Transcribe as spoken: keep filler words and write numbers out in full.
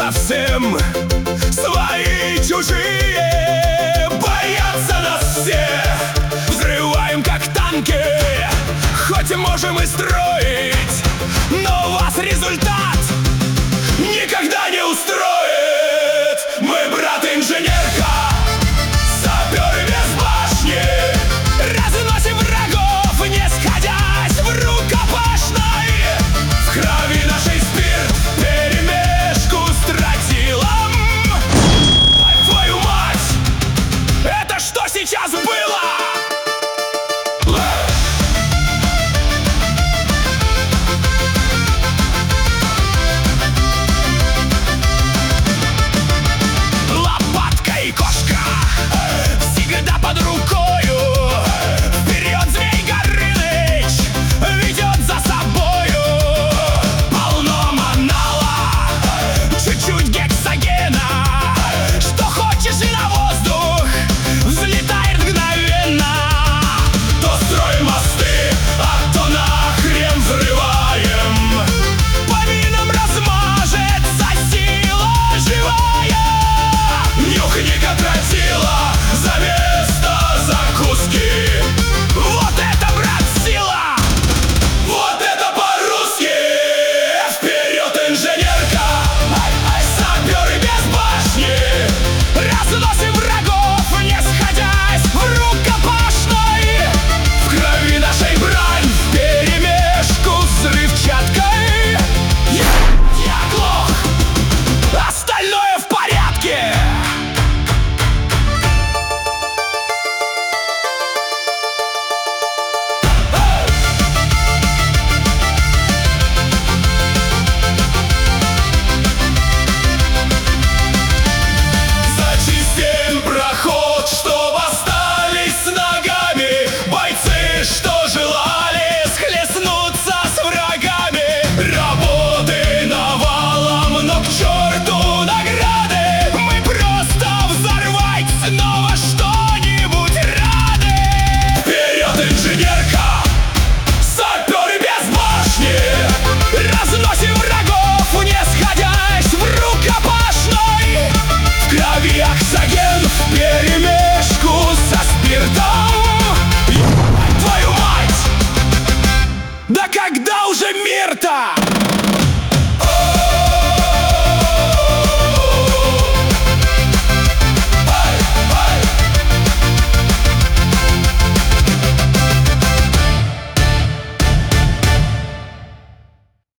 совсем. Свои, чужие, боятся нас все. Взрываем как танки, хоть и можем и строить, но вас результат никогда не устроит. Мы брат-инженерка, саперы без башни, разносим врагов, не сходясь в рукопашной. В крови нашей спирт вперемешку с тротилом. Твою мать, это что сейчас было? Вперемешку со спиртом. Твою мать! Да когда уже мир-то?